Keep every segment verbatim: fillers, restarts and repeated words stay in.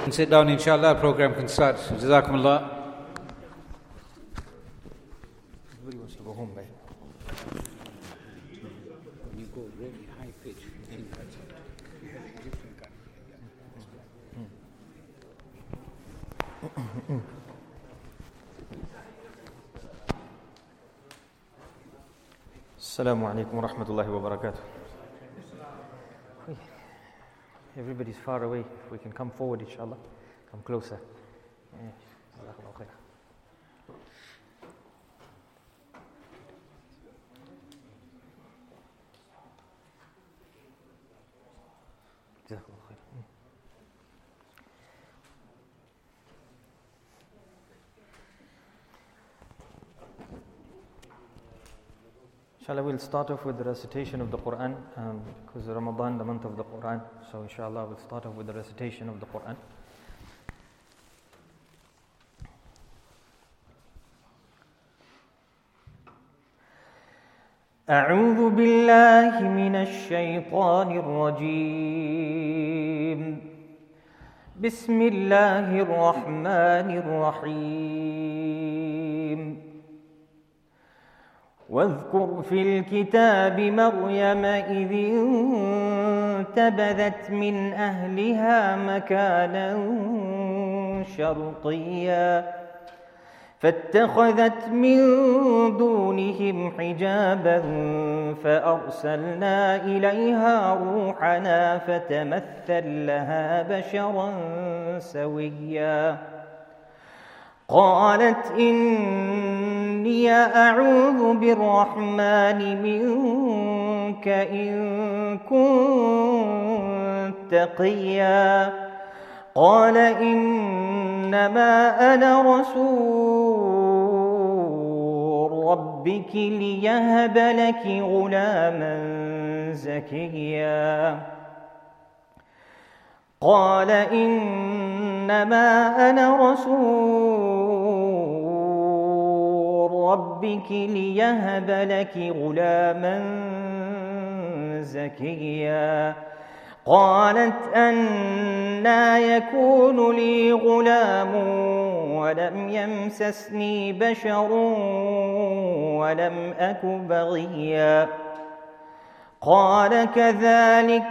Sit down, inshallah, program can start. Jazakumullah. Everybody wants to go home, right? When you go really high pitch, you have a different kind of. Assalamu alaikum wa rahmatullahi wa barakatuh. Everybody's far away. If we can come forward, inshallah. Come closer. Jazakallahu khair. Jazakallahu khair. Inshallah, we'll start off with the recitation of the Quran um, because Ramadan, the month of the Quran. So, inshallah, we'll start off with the recitation of the Quran. أعوذ بالله من الشيطان الرجيم بسم الله الرحمن الرحيم واذكر في الكتاب مريم إذ انتبذت من أهلها مكانا شرقيا فاتخذت من دونهم حجابا فأرسلنا إليها روحنا فتمثل لها بشرا سويا قالت إني أعوذ بالرحمن منك إن كنت تقيا قال إنما أنا رسول ربك ليهب لك غلاما زكيا قال إنما أنا رسول ربك ليهب لك غلاما زكيا قالت أنى يكون لي غلام ولم يمسسني بشر ولم أك بغيا قال كذلك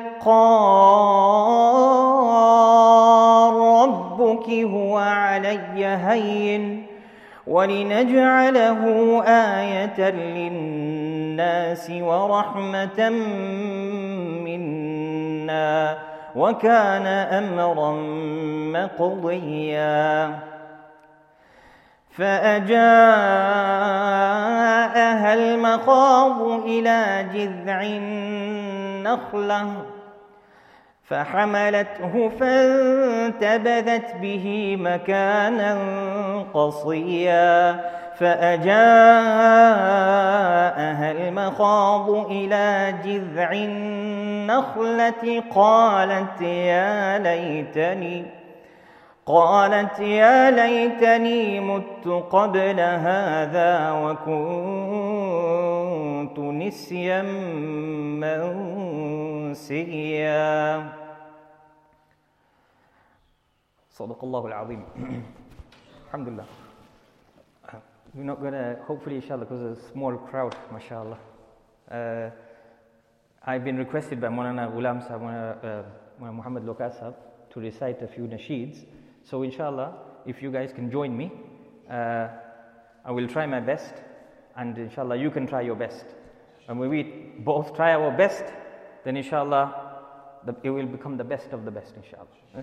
قال ربك هو علي هين ولنجعله آية للناس ورحمة منا وكان أمرا مقضيا فأجاءها المخاض إلى جذع النخلة فحملته فانتبذت به مكانا قصيا فأجاءها المخاض إلى جذع النخلة قالت يا ليتني قالت يا ليتني مت قبل هذا وكنت نسيا منسيا صدق الله العظيم. Alhamdulillah. We're not going to, hopefully, inshallah, because there's a small crowd, mashallah. Uh, I've been requested by Maulana Ghulam Sahab, uh, Muhammad Lokas Sahab, to recite a few nasheeds. So, inshallah, if you guys can join me, uh, I will try my best, and inshallah, you can try your best. And when we both try our best, then inshallah, the, it will become the best of the best, inshallah. Eh?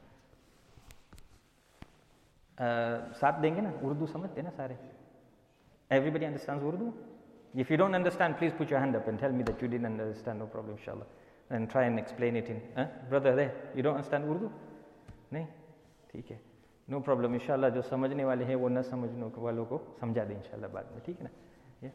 साथ देंगे ना उर्दू समझते ना सारे everybody understands Urdu if you don't understand please put your hand up and tell me that you didn't understand no problem inshallah and try and explain it in eh? brother there you don't understand Urdu नहीं ठीक है no problem inshallah जो समझने वाले हैं वो न समझने वालों को समझा दें inshallah बाद में ठीक है ना yeah.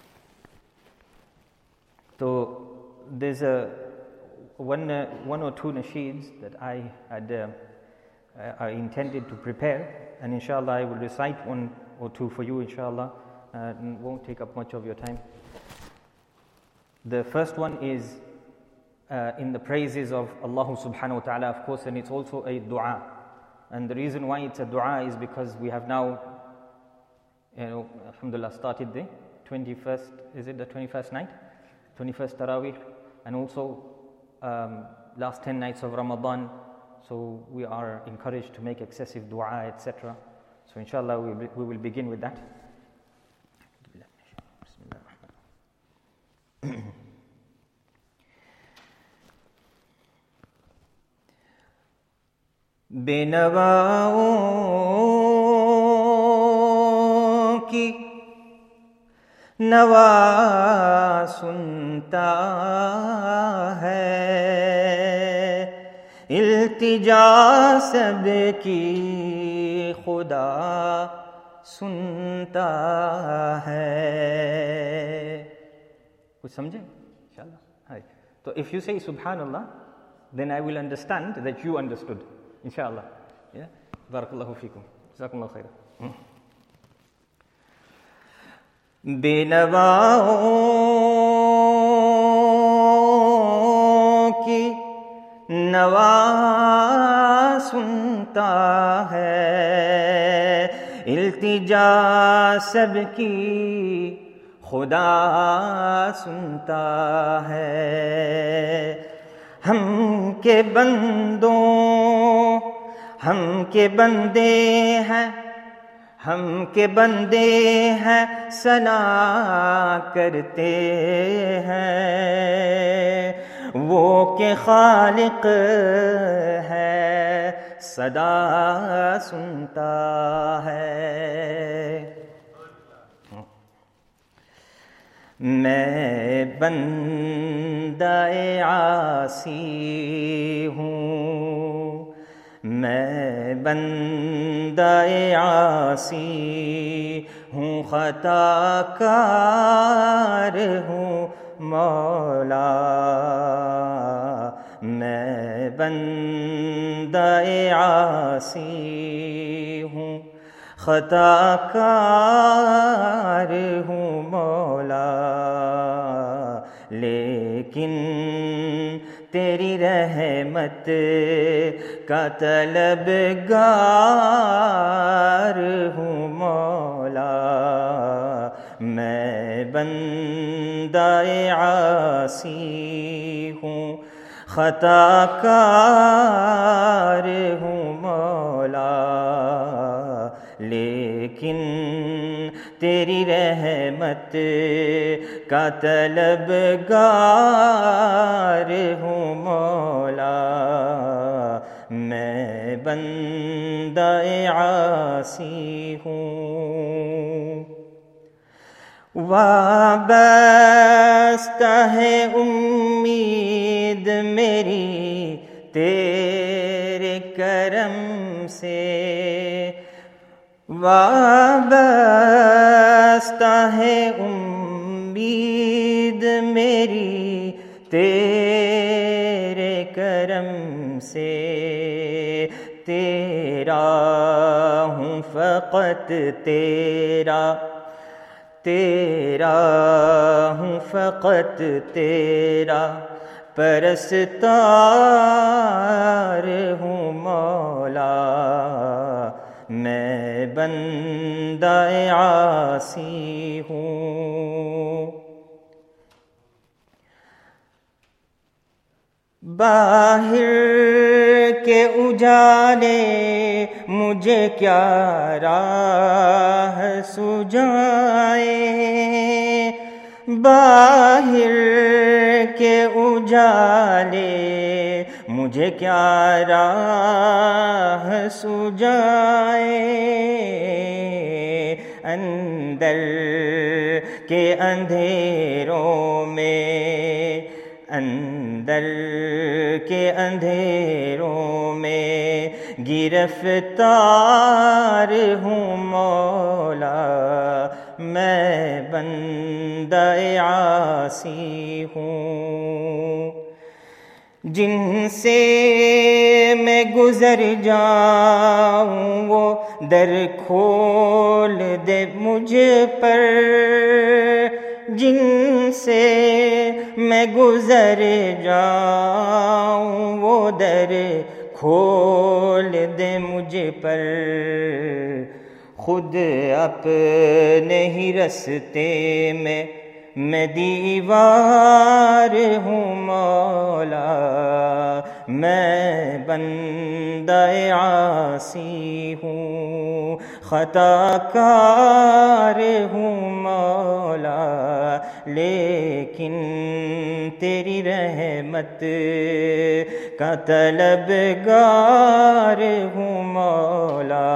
तो there's a one uh, one or two nasheeds that I had uh, I intended to prepare. And inshallah, I will recite one or two for you, inshallah. Uh, and won't take up much of your time. The first one is uh, in the praises of Allah subhanahu wa ta'ala, of course, and it's also a dua. And the reason why it's a dua is because we have now, you know, alhamdulillah, started the twenty-first, is it the twenty-first night? twenty-first Taraweeh, and also um, last ten nights of Ramadan. So we are encouraged to make excessive dua, et cetera. So inshallah we will, we will begin with that. بینواؤں کی نوا سنتا ہے، التجا سب کی خدا سنتا ہے. کچھ سمجھے انشاءاللہ؟ ہاں. تو if you say سبحان اللہ, then I will understand that you understood. Inshallah. Yeah. Barakallahu feekum. Jazakumullahu khairan. بینواؤں کی نوا سنتا ہے، التجا سب کی خدا سنتا ہے. ہم کے بندوں ہم کے بندے ہیں، ہم کے بندے ہیں، ثنا کرتے ہیں. وہ کہ خالق ہے صدا سنتا ہے. میں بندہ عاصی ہوں، میں بندہ عاصی ہوں، خطا کار ہوں مولا. میں بندہ عاصی ہوں، خطا کار ہوں مولا. لیکن تیری رحمت کا طلبگار ہوں مولا. میں بندہ عاصی ہوں، خطا کار ہوں مولا. لیکن تیری رحمت کا طلبگار ہوں مولا. میں بندہ عاصی ہوں. وابستہ ہے امید میری تیرے کرم سے، وابستہ ہے امید میری تیرے کرم سے. تیرا ہوں فقط تیرا، تیرا ہوں فقط تیرا، پرستار ہوں مولا. میں بندہ عاصی ہوں. باہر کے اجالے مجھے کیا راہ سجائے، باہر کے اجالے مجھے کیا راہ سجائے. اندر کے اندھیروں میں، اندر کے اندھیروں میں گرفتار ہوں مولا. میں بندہ عاصی ہوں. جن سے میں گزر جاؤں وہ در کھول دے مجھ پر، جن سے میں گزر جاؤں وہ در کھول دے مجھ پر خود اپنے ہی رستے میں، میں دیوار ہوں مولا، میں بندہ عاصی ہوں، خطا کار ہوں مولا، لیکن تیری رحمت کا طلبگار ہوں مولا،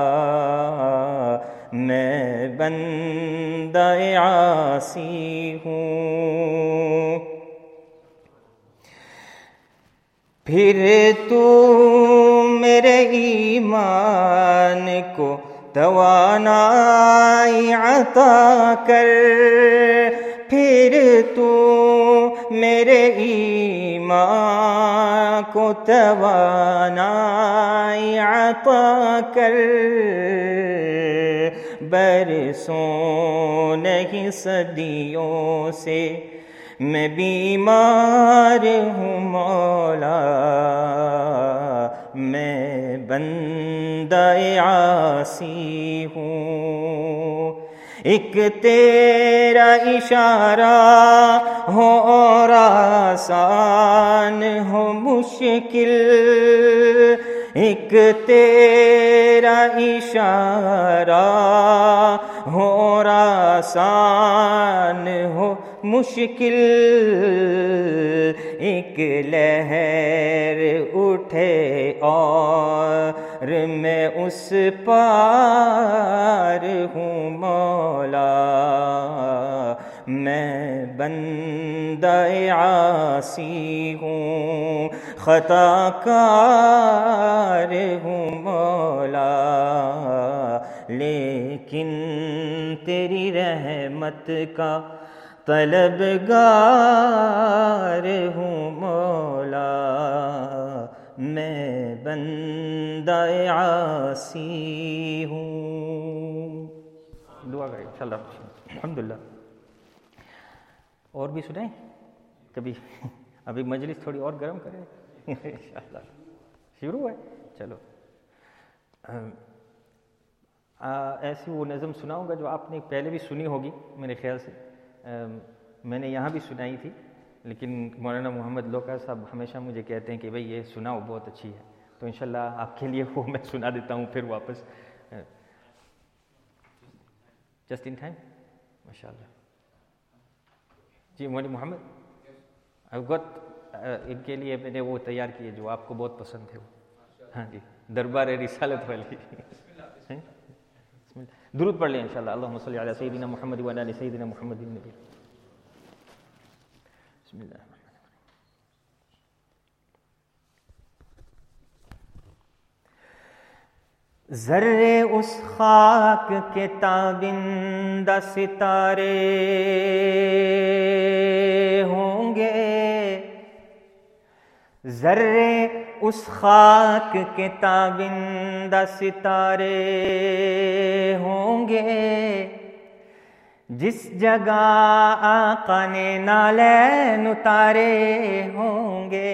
میں بندہ عاصی ہوں۔ پھر تو میرے ایمان کو توانائی عطا کر، پھر تو میرے ایمان کو توانائی عطا کر، برسوں نہیں صدیوں سے میں بیمار ہوں مولا، میں بندہ عاصی ہوں، ایک تیرا اشارہ ہو اور آسان ہو مشکل، ایک تیرا اشارہ ہو اور آسان ہو مشکل، ایک لہر اٹھے اور میں اس پار ہوں مولا، میں بندہ عاصی ہوں، خطا کار ہوں مولا، لیکن تیری رحمت کا طلبگار ہوں مولا، میں بندہ عاصی ہوں۔ دعا کریں انشاءاللہ۔ الحمدللہ۔ اور بھی سنائیں کبھی؟ ابھی مجلس تھوڑی اور گرم کریں انشاءاللہ۔ شروع ہے، چلو ایسی وہ نظم سناؤں گا جو آپ نے پہلے بھی سنی ہوگی میرے خیال سے، میں نے یہاں بھی سنائی تھی، لیکن مولانا محمد لوکا صاحب ہمیشہ مجھے کہتے ہیں کہ بھئی یہ سناؤ، بہت اچھی ہے، تو انشاءاللہ آپ کے لیے وہ میں سنا دیتا ہوں پھر واپس۔ جسٹ ان ٹائم، ماشاءاللہ۔ جی مولانا محمد گت ان کے لیے میں نے وہ تیار کیے جو آپ کو بہت پسند تھے، وہ ہاں جی، دربار رسالت والی۔ درود پڑھ لیں انشاءاللہ۔ اللہم صلی علی سیدنا محمد وعلی آل سیدنا محمد النبی۔ بسم اللہ الرحمن الرحیم۔ ذرے اس خاک کے تابندہ ستارے ہوں گے، ذرے اس خاک کے تابندہ ستارے ہوں گے، جس جگہ آقا نے نالین اتارے ہوں گے،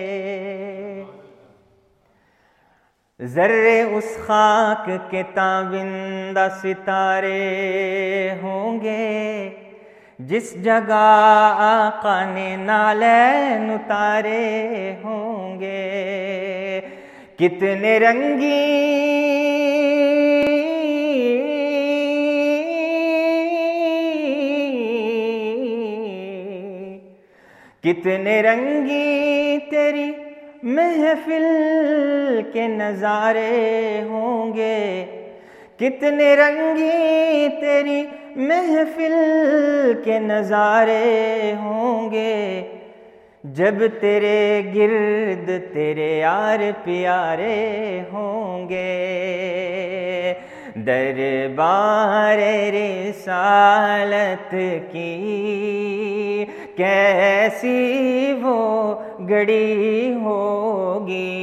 ذرے اس خاک کے تابندہ ستارے ہوں گے، جس جگہ آقا نے نالین اتارے ہوں گے، کتنے رنگی کتنے رنگی تیری محفل کے نظارے ہوں گے، کتنے رنگی تیری محفل کے نظارے ہوں گے، جب تیرے گرد تیرے یار پیارے ہوں گے، دربار رسالت کی کیسی وہ گھڑی ہوگی،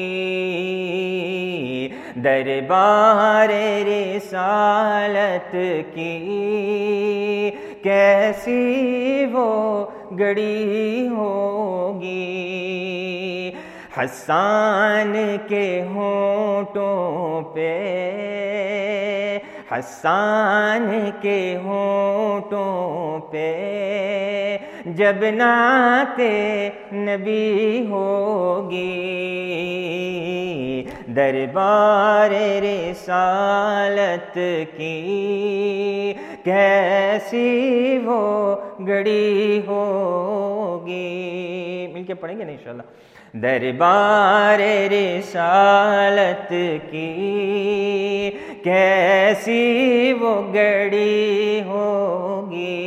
دربار رسالت کی کیسی وہ گھڑی ہوگی، حسان کے ہونٹوں پہ، حسان کے ہونٹوں پہ جب نعت نبی ہوگی، دربار رسالت کی کیسی وہ گھڑی ہوگی۔ مل کے پڑھیں گے نا انشاءاللہ۔ دربار رسالت کی کیسی وہ گھڑی ہوگی،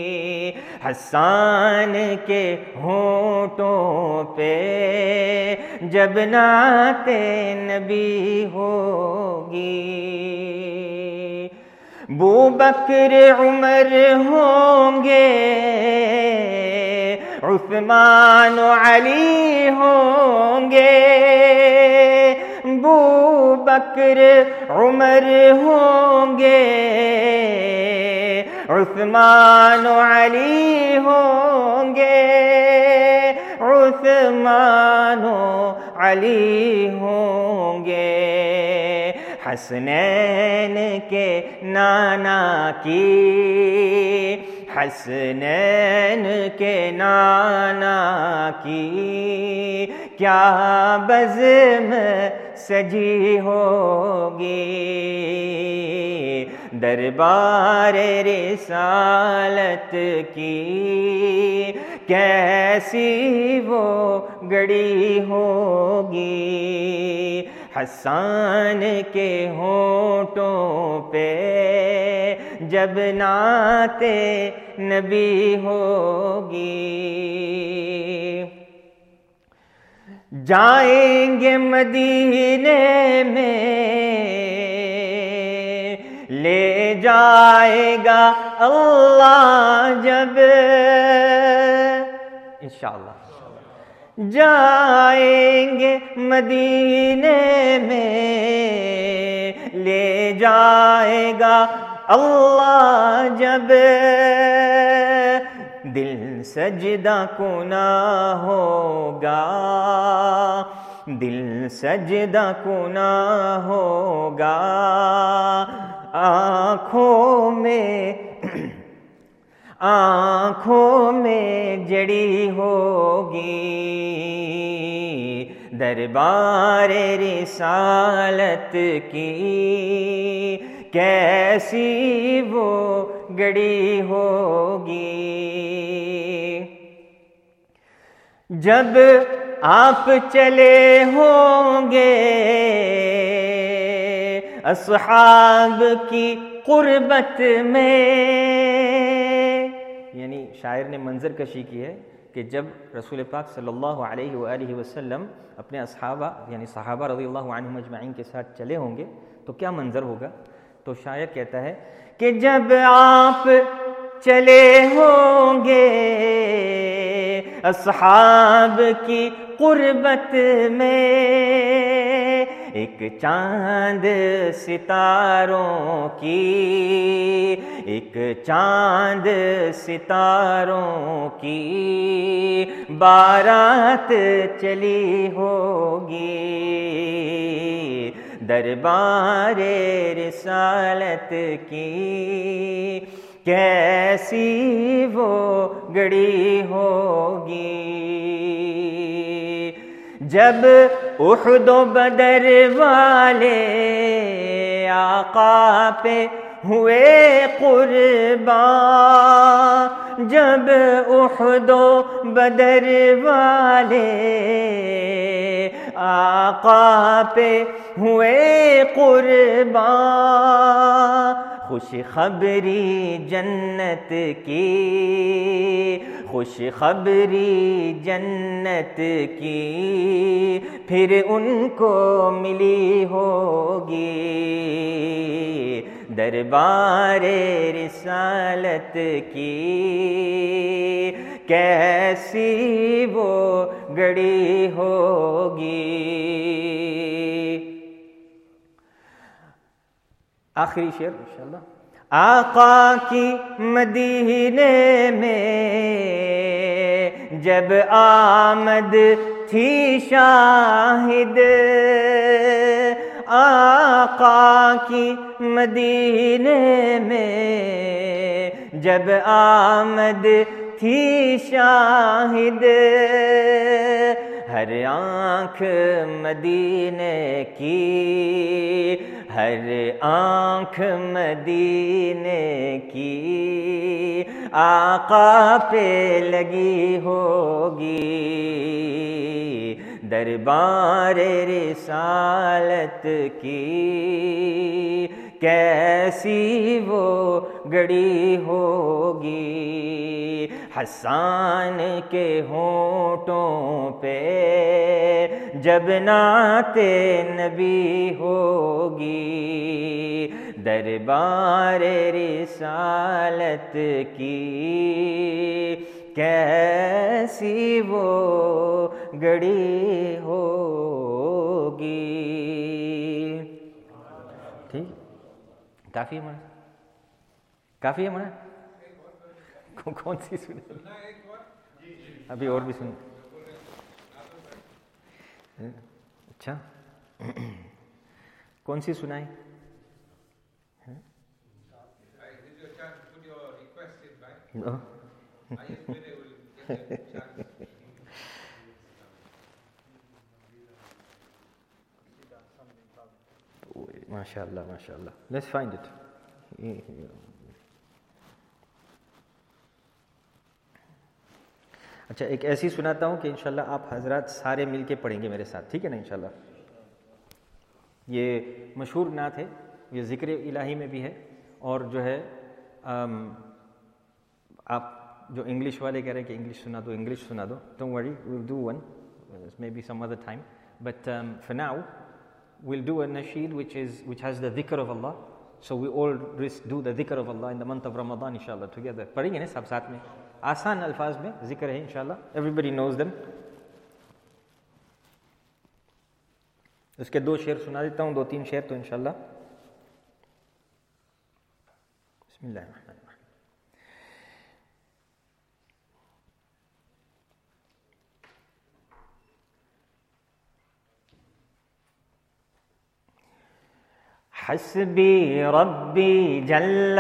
حسان کے ہونٹوں پہ جب نعت نبی ہوگی، بو بکر عمر ہوں گے، عثمان و علی ہوں گے، بو بکر عمر ہوں گے، عثمان و علی ہوں گے، عثمان و علی ہوں گے، حسنین کے نانا کی، حسنین کے نانا کی کیا بزم سجی ہوگی، دربار رسالت کی کیسی وہ گھڑی ہوگی، حسان کے ہونٹوں پہ جب نعت نبی ہوگی، جائیں گے مدینے میں لے جائے گا اللہ جب، انشاءاللہ جائیں گے مدینے میں لے جائے گا اللہ جب، دل سجدہ کنا ہوگا، دل سجدہ کنا ہوگا، آنکھوں میں آنکھوں میں جڑی ہوگی، دربار رسالت کی کیسی وہ گھڑی ہوگی، جب آپ چلے ہوں گے اصحاب کی قربت میں، یعنی شاعر نے منظر کشی کی ہے کہ جب رسول پاک صلی اللہ علیہ وآلہ وسلم اپنے اصحابہ یعنی صحابہ رضی اللہ عنہم اجمعین کے ساتھ چلے ہوں گے تو کیا منظر ہوگا، تو شاعر کہتا ہے کہ جب آپ چلے ہوں گے اصحاب کی قربت میں، ایک چاند ستاروں کی، ایک چاند ستاروں کی بارات چلی ہوگی، دربار رسالت کی کیسی وہ گھڑی ہوگی، جب احد و بدر والے آقا پہ ہوئے قربان، جب احد و بدر والے آقا پہ ہوئے قربان، خوش خبری جنت کی، خوش خبری جنت کی پھر ان کو ملی ہوگی، دربار رسالت کی کیسی وہ گھڑی ہوگی۔ آخری شعر انشاءاللہ۔ آقا کی مدینے میں جب آمد تھی شاہد آقا کی مدینے میں، جب آمد تھی شاہد ہر آنکھ مدینے کی، ہر آنکھ مدینے کی آقا پہ لگی ہوگی، دربار رسالت کی کیسی وہ گڑی ہوگی، حسان کے ہونٹوں پہ جب نعت نبی ہوگی، دربار رسالت کی کیسی وہ گڑی ہوگی۔ ٹھیک، کافی ہے ہمارا، کافی ہے ہمارا، کون سی سنیں؟ ابھی اور بھی سنیں؟ اچھا، کون سی سنائیں؟ ماشاء اللہ ماشاء اللہ، لیٹس فائنڈ اٹ۔ اچھا، ایک ایسی سناتا ہوں کہ انشاءاللہ آپ حضرات سارے مل کے پڑھیں گے میرے ساتھ، ٹھیک ہے نا انشاءاللہ؟ یہ مشہور نعت ہے، یہ ذکر الہی میں بھی ہے، اور جو ہے آپ جو انگلش والے کہہ رہے ہیں کہ انگلش سنا دو، انگلش سنا دو، don't worry, we will do one may be some other time, but for now we'll do a nasheed which is which has the dhikr of Allah, so we all do the dhikr of Allah in the month of Ramadan inshallah together. پڑھیں گے نا سب ساتھ میں، آسان الفاظ میں ذکر ہے انشاءاللہ، everybody knows them. اس کے دو شعر سنا دیتا ہوں، دو تین شعر تو انشاءاللہ۔ بسم اللہ الرحمن الرحیم۔ حسبی ربی جل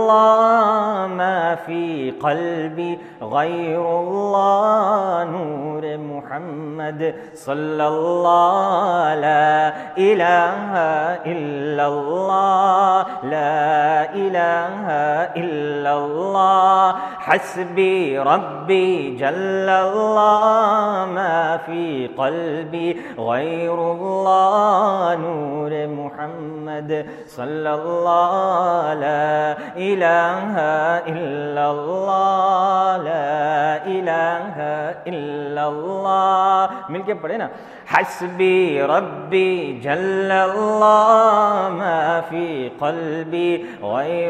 اللہ ما فی قلبی غیر اللہ، نور محمد صلی اللہ، لا الہ الا اللہ، لا الہ الا اللہ، حسبی ربی جل اللہ ما فی قلبی غیر اللہ، نور محمد صلی اللہ، لا الہ الا اللہ، لا الہ الا اللہ۔ مل کے پڑھے نا، حسبی ربی جل اللہ ما فی قلبی غیر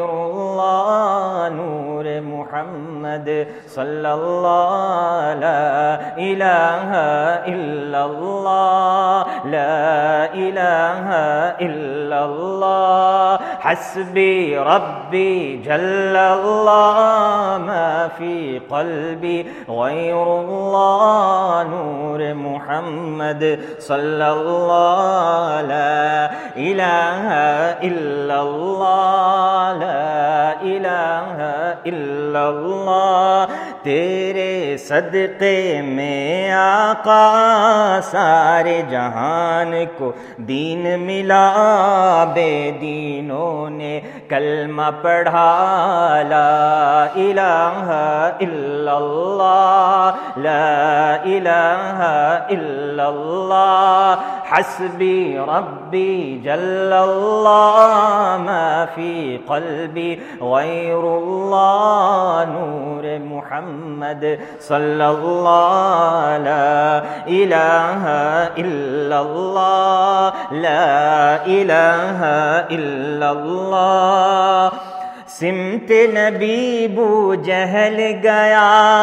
اللہ، نور محمد صلی اللہ، لا الہ الا اللہ، لا الہ الا اللہ، حسبی ربی جل اللہ ما فی قلبی غیر اللہ، نور محمد صلی اللہ، لا الہ الا اللہ، لا الہ الا اللہ، تیرے صدقے میں آقا سارے جہان کو دین ملا، بے دینوں نے کلمہ پڑھا، لا الہ الا اللہ، لا الہ الا اللہ، حسبی ربی جل اللہ ما فی قلبی غیر اللہ، نور محمد صلی اللہ، لا الہ الا اللہ، لا الہ الا اللہ، سمت نبی بو جہل گیا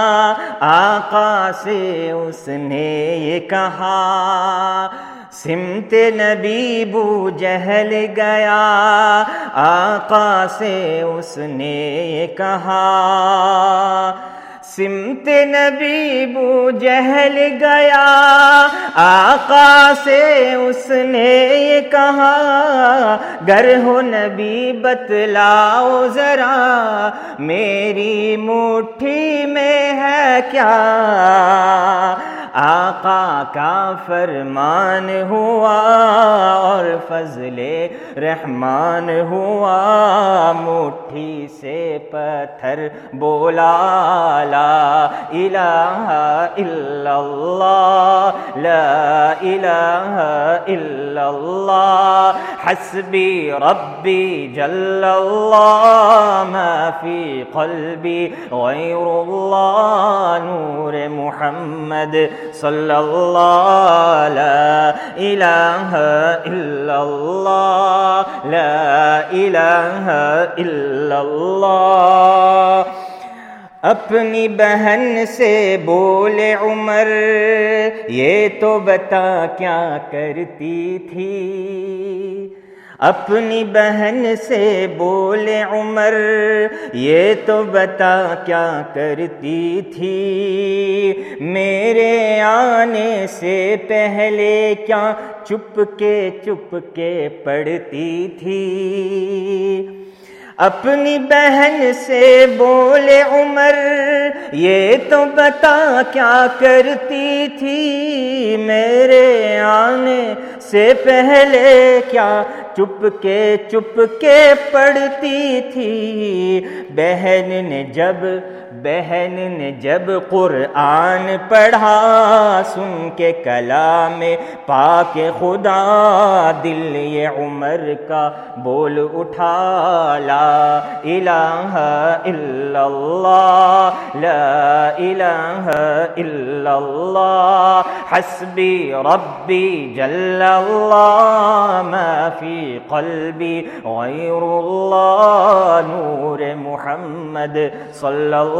آقا سے اس نے یہ کہا، سمت نبی بو جہل گیا آقا سے اس نے یہ کہا، سمت نبی بو جہل گیا آقا سے اس نے یہ کہا گر ہو نبی بتلاؤ ذرا میری مٹھی میں ہے کیا آقا کا فرمان ہوا اور فضل رحمان ہوا مٹھی سے پتھر بولا لا الہ الا اللہ لا الہ الا اللہ حسبی ربی جل اللہ ما فی قلبی غیر اللہ نور محمد صلی اللہ لا الہ الا اللہ لا الہ الا اللہ اپنی بہن سے بولے عمر یہ تو بتا کیا کرتی تھی اپنی بہن سے بولے عمر یہ تو بتا کیا کرتی تھی میرے آنے سے پہلے کیا چپ کے چپ کے پڑھتی تھی اپنی بہن سے بولے عمر یہ تو بتا کیا کرتی تھی میرے آنے سے پہلے کیا چپ کے چپ کے پڑھتی تھی بہن نے جب بہن نے جب قرآن پڑھا سن کے کلام پاک خدا دل یہ عمر کا بول اٹھا لا الہ الا اللہ لا الہ الا اللہ حسبی ربی جل اللہ ما فی قلبی غیر اللہ نور محمد صلی اللہ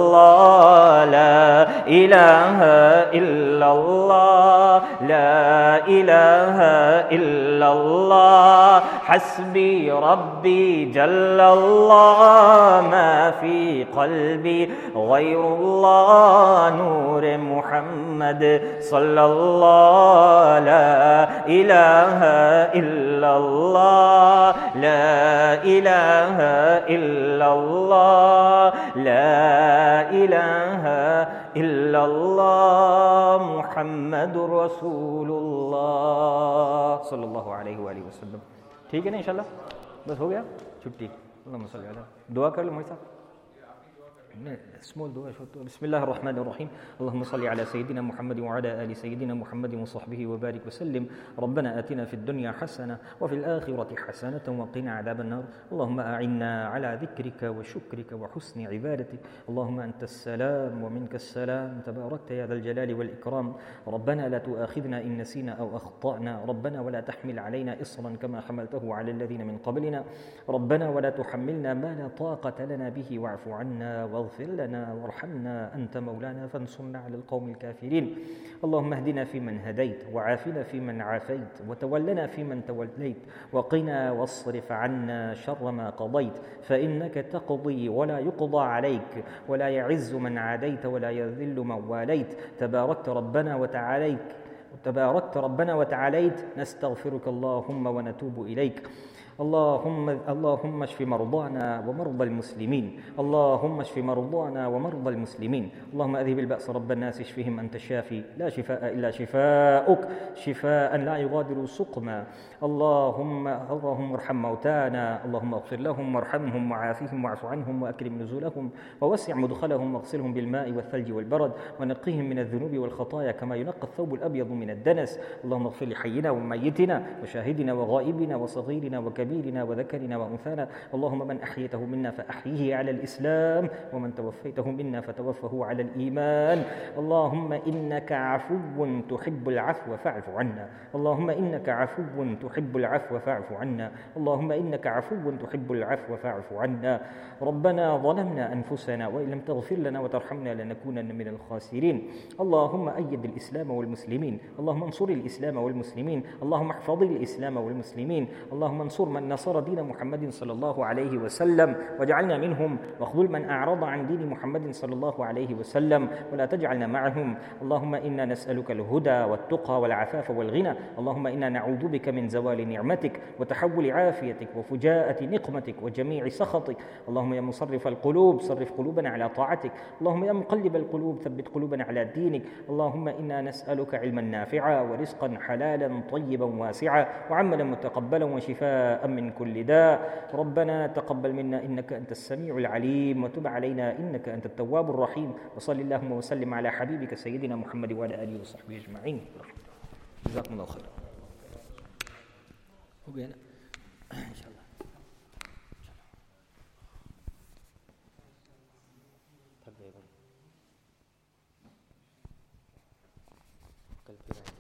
لا الہ الا اللہ لا الہ الا اللہ حسبی ربی جل اللہ ما فی قلبی غیر اللہ نور محمد صلی اللہ لا الہ الا اللہ لا الہ الا اللہ لا الہ الا اللہ محمد رسول اللہ صلی اللہ علیہ وآلہ وسلم ٹھیک ہے نا انشاءاللہ بس ہو گیا چھٹی اللہم صلی علیہ دعا کر لو میرے ساتھ اسمول دعا بسم اللہ الرحمن الرحیم اللهم صل على سيدنا محمد وعلى آل سيدنا محمد وصحبه وبارك وسلم ربنا آتنا في الدنيا حسنة وفي الآخرة حسنة وقنا عذاب النار اللهم أعنا على ذكرك وشكرك وحسن عبادتك اللهم أنت السلام ومنك السلام تباركت يا ذا الجلال والإكرام ربنا لا تؤاخذنا إن نسينا أو أخطأنا ربنا ولا تحمل علينا إصرا كما حملته على الذين من قبلنا ربنا ولا تحملنا ما لا طاقة لنا به واعف عنا واغفر لنا وارحمنا أنت مولانا فانصرنا على القوم الكافرين اللهم اهدنا فيمن هديت وعافنا فيمن عافيت وتولنا فيمن توليت وقنا واصرف عنا شر ما قضيت فإنك تقضي ولا يقضى عليك ولا يعز من عاديت ولا يذل من واليت تباركت ربنا وتعاليت تباركت ربنا وتعاليت نستغفرك اللهم ونتوب إليك اللهم اللهم اشف مرضانا ومرضى المسلمين اللهم اشف مرضانا ومرضى المسلمين اللهم اذهب البأس رب الناس اشفهم انت الشافي لا شفاء الا شفاؤك شفاء لا يغادر سقما اللهم اللهم ارحم موتانا اللهم اغفر لهم وارحمهم وعافهم واعف عنهم واكرم نزلهم ووسع مدخلهم واغسلهم بالماء والثلج والبرد ونقهم من الذنوب والخطايا كما ينقى الثوب الابيض من الدنس اللهم اغفر لحينا وميتنا وشاهدنا وغائبنا وصغيرنا وكبيرنا كبيرنا وذكرنا وأنثانا اللهم من أحيته منا فأحيه على الإسلام ومن توفيته منا فتوفه على الإيمان اللهم إنك عفو تحب العفو فاعف عنا اللهم إنك عفو تحب العفو فاعف عنا اللهم إنك عفو تحب العفو فاعف عنا ربنا ظلمنا أنفسنا وإن لم تغفر لنا وترحمنا لنكونن من الخاسرين اللهم أيد الإسلام والمسلمين اللهم انصر الإسلام والمسلمين اللهم احفظ الإسلام والمسلمين اللهم انصر من نصر دين محمد صلى الله عليه وسلم واجعلنا منهم، واخذل من أعرض عن دين محمد صلى الله عليه وسلم ولا تجعلنا معهم. اللهم إنا نسألك الهدى والتقى والعفاف والغنى. اللهم إنا نعوذ بك من زوال نعمتك وتحول عافيتك وفجاءة نقمتك وجميع سخطك. اللهم يا مصرف القلوب صرف قلوبنا على طاعتك. اللهم يا مقلب القلوب ثبت قلوبنا على دينك. اللهم إنا نسألك علما نافعا ورزقا حلالا طيبا واسعا وعملا متقبلا وشفاء من كل داء. ربنا تقبل منا إنك أنت السميع العليم وتب علينا إنك أنت التواب الرحيم. وصل اللهم وسلم على حبيبك سيدنا محمد وعلى آله وصحبه أجمعين. جزاكم الله خيرا. हो गया ना इंशाल्लाह थक गए भाई कल फिर